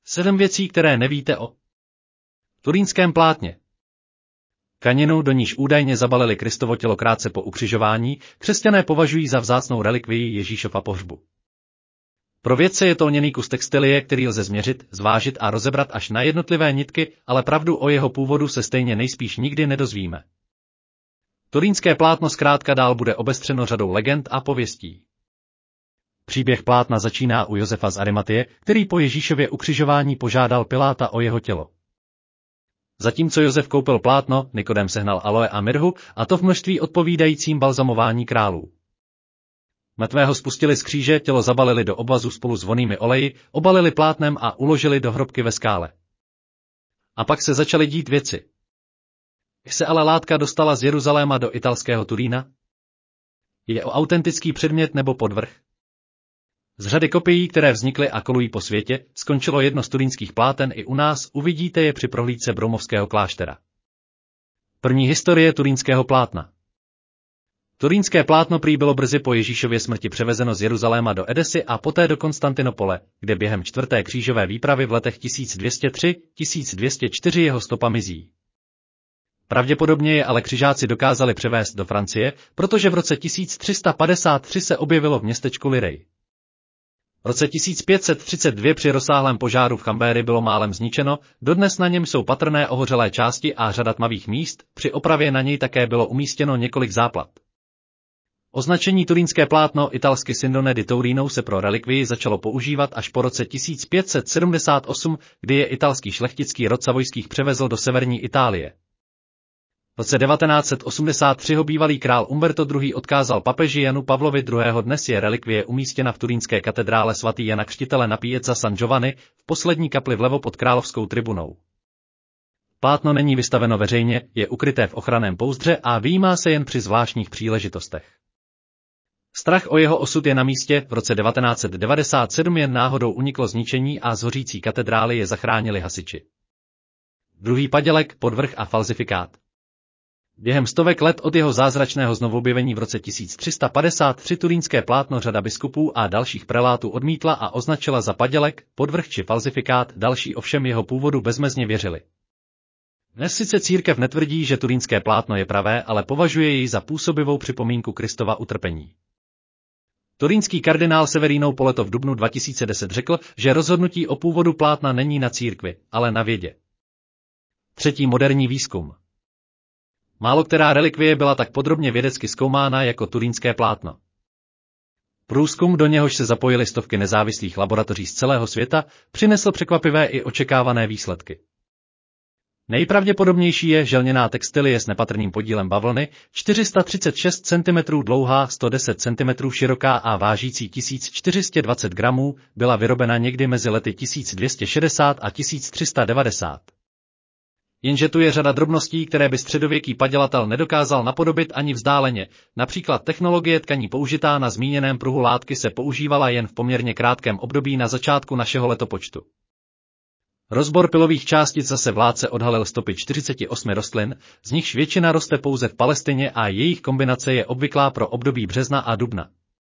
7 věcí, které nevíte o turínském plátně. Tkaninu, do níž údajně zabalili Kristovo tělo krátce po ukřižování, křesťané považují za vzácnou relikvii Ježíšova pohřbu. Pro vědce je to lněný kus textilie, který lze změřit, zvážit a rozebrat až na jednotlivé nitky, ale pravdu o jeho původu se stejně nejspíš nikdy nedozvíme. Turínské plátno zkrátka dál bude obestřeno řadou legend a pověstí. Příběh plátna začíná u Josefa z Arimatie, který po Ježíšově ukřižování požádal Piláta o jeho tělo. Zatímco Josef koupil plátno, Nikodem sehnal aloe a mirhu, a to v množství odpovídajícím balzamování králů. Mrtvého spustili z kříže, tělo zabalili do obvazu spolu s vonnými oleji, obalili plátnem a uložili do hrobky ve skále. A pak se začaly dít věci. Jak se ale látka dostala z Jeruzaléma do italského Turína? Je o autentický předmět nebo podvrh? Z řady kopií, které vznikly a kolují po světě, skončilo jedno z turínských pláten i u nás, uvidíte je při prohlídce Broumovského kláštera. První historie turínského plátna. Turínské plátno prý bylo brzy po Ježíšově smrti převezeno z Jeruzaléma do Edesy a poté do Konstantinopole, kde během 4. křížové výpravy v letech 1203–1204 jeho stopa mizí. Pravděpodobně je ale křižáci dokázali převést do Francie, protože v roce 1353 se objevilo v městečku Lirej. V roce 1532 při rozsáhlém požáru v Chambéry bylo málem zničeno, dodnes na něm jsou patrné ohořelé části a řada tmavých míst, při opravě na něj také bylo umístěno několik záplat. Označení turínské plátno italsky Sindone di Torino se pro relikvii začalo používat až po roce 1578, kdy je italský šlechtický rod Savojských převezl do severní Itálie. V roce 1983 ho bývalý král Umberto II. Odkázal papeži Janu Pavlovi II. Dnes je relikvie umístěna v turínské katedrále svatý Jana Křtitele na Piazza San Giovanni, v poslední kapli vlevo pod královskou tribunou. Plátno není vystaveno veřejně, je ukryté v ochranném pouzdře a vyjímá se jen při zvláštních příležitostech. Strach o jeho osud je na místě, v roce 1997 jen náhodou uniklo zničení a z hořící katedrály je zachránili hasiči. Druhý padělek, podvrh a falzifikát. Během stovek let od jeho zázračného znovuobjevení v roce 1353 turínské plátno řada biskupů a dalších prelátů odmítla a označila za padělek, podvrh či falzifikát, další ovšem jeho původu bezmezně věřili. Dnes sice církev netvrdí, že turínské plátno je pravé, ale považuje jej za působivou připomínku Kristova utrpení. Turínský kardinál Severino Poleto v dubnu 2010 řekl, že rozhodnutí o původu plátna není na církvi, ale na vědě. Třetí moderní výzkum. Málokterá relikvie byla tak podrobně vědecky zkoumána jako turínské plátno. Průzkum, do něhož se zapojily stovky nezávislých laboratoří z celého světa, přinesl překvapivé i očekávané výsledky. Nejpravděpodobnější je, že lněná textilie s nepatrným podílem bavlny, 436 cm dlouhá, 110 cm široká a vážící 1420 gramů, byla vyrobena někdy mezi lety 1260 a 1390. Jenže tu je řada drobností, které by středověký padělatel nedokázal napodobit ani vzdáleně, například technologie tkaní použitá na zmíněném pruhu látky se používala jen v poměrně krátkém období na začátku našeho letopočtu. Rozbor pilových částic zase vládce odhalil stopy 48 rostlin, z nichž většina roste pouze v Palestině a jejich kombinace je obvyklá pro období března a dubna.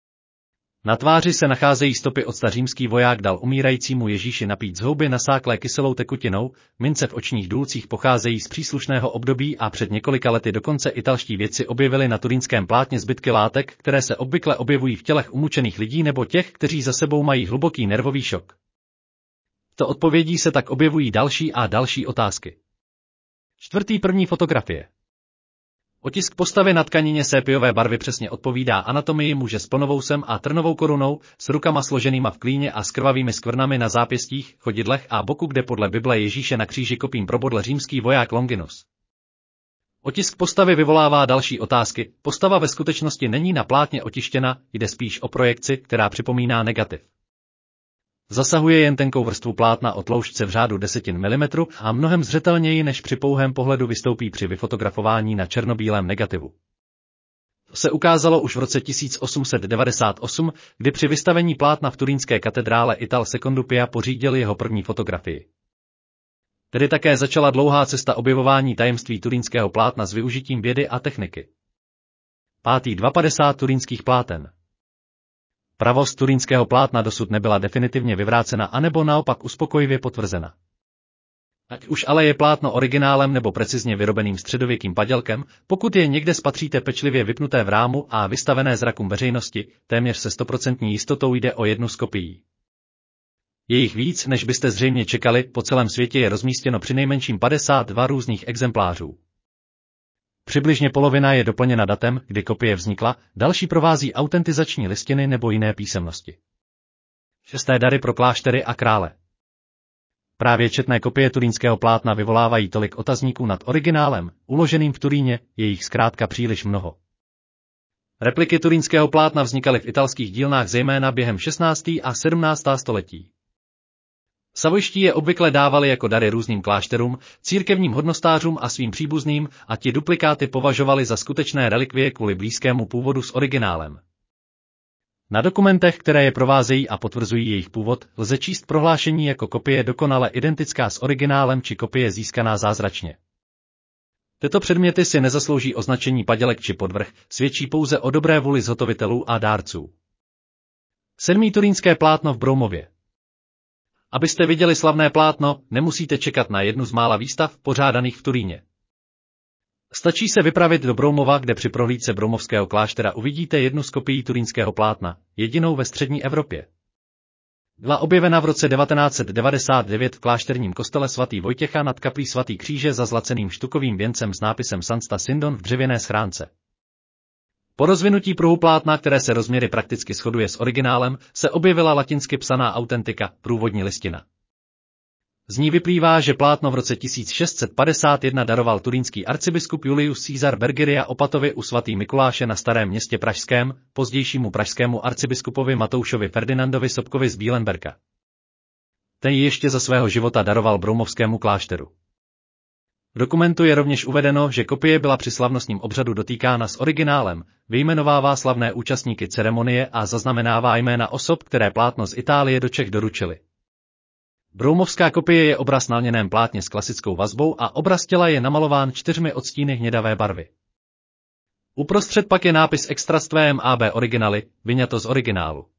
Na tváři se nacházejí stopy octa. Římský voják dal umírajícímu Ježíši napít z houby nasáklé kyselou tekutinou, mince v očních důlcích pocházejí z příslušného období a před několika lety dokonce italští vědci objevili na turínském plátně zbytky látek, které se obvykle objevují v tělech umučených lidí nebo těch, kteří za sebou mají hluboký nervový šok. To odpovědí se tak objevují další a další otázky. První fotografie. Otisk postavy na tkanině sépiové barvy přesně odpovídá anatomii muže s plnovousem a trnovou korunou, s rukama složenýma v klíně a s krvavými skvrnami na zápěstích, chodidlech a boku, kde podle Bible Ježíše na kříži kopím probodl římský voják Longinus. Otisk postavy vyvolává další otázky. Postava ve skutečnosti není na plátně otištěna, jde spíš o projekci, která připomíná negativ. Zasahuje jen tenkou vrstvu plátna o tloušťce v řádu 10 mm a mnohem zřetelněji než při pouhém pohledu vystoupí při vyfotografování na černobílém negativu. To se ukázalo už v roce 1898, kdy při vystavení plátna v turínské katedrále Ital Secondupia pořídil jeho první fotografii. Tedy také začala dlouhá cesta objevování tajemství turínského plátna s využitím vědy a techniky. 250 turínských pláten. Pravost turínského plátna dosud nebyla definitivně vyvrácena anebo naopak uspokojivě potvrzena. Ať už ale je plátno originálem nebo precizně vyrobeným středověkým padělkem, pokud je někde spatříte pečlivě vypnuté v rámu a vystavené zrakům veřejnosti, téměř se 100% jistotou jde o jednu z kopií. Je jich víc, než byste zřejmě čekali, po celém světě je rozmístěno přinejmenším 52 různých exemplářů. Přibližně polovina je doplněna datem, kdy kopie vznikla, další provází autentizační listiny nebo jiné písemnosti. 6. dary pro kláštery a krále. Právě četné kopie turínského plátna vyvolávají tolik otazníků nad originálem, uloženým v Turíně, je jich zkrátka příliš mnoho. Repliky turínského plátna vznikaly v italských dílnách zejména během 16. a 17. století. Savojští je obvykle dávali jako dary různým klášterům, církevním hodnostářům a svým příbuzným a ti duplikáty považovali za skutečné relikvie kvůli blízkému původu s originálem. Na dokumentech, které je provázejí a potvrzují jejich původ, lze číst prohlášení jako kopie dokonale identická s originálem či kopie získaná zázračně. Tyto předměty si nezaslouží označení padělek či podvrh, svědčí pouze o dobré vůli zhotovitelů a dárců. 7. turínské plátno v Broumově. Abyste viděli slavné plátno, nemusíte čekat na jednu z mála výstav pořádaných v Turíně. Stačí se vypravit do Broumova, kde při prohlídce broumovského kláštera uvidíte jednu z kopií turínského plátna, jedinou ve střední Evropě. Byla objevena v roce 1999 v klášterním kostele svatý Vojtěcha nad kaplí svatý Kříže zazlaceným štukovým věncem s nápisem Sansta Sindon v dřevěné schránce. Po rozvinutí pruhu plátna, které se rozměry prakticky shoduje s originálem, se objevila latinsky psaná autentika, průvodní listina. Z ní vyplývá, že plátno v roce 1651 daroval turínský arcibiskup Julius Caesar Bergeria Opatovi u svatý Mikuláše na Starém Městě pražském, pozdějšímu pražskému arcibiskupovi Matoušovi Ferdinandovi Sobkovi z Bílenberka. Ten ji ještě za svého života daroval broumovskému klášteru. V dokumentu je rovněž uvedeno, že kopie byla při slavnostním obřadu dotýkána s originálem, vyjmenovává slavné účastníky ceremonie a zaznamenává jména osob, které plátno z Itálie do Čech doručili. Broumovská kopie je obraz na lněném plátně s klasickou vazbou a obraz těla je namalován 4 odstíny hnědavé barvy. Uprostřed pak je nápis Extrastvém AB originali, vyňato z originálu.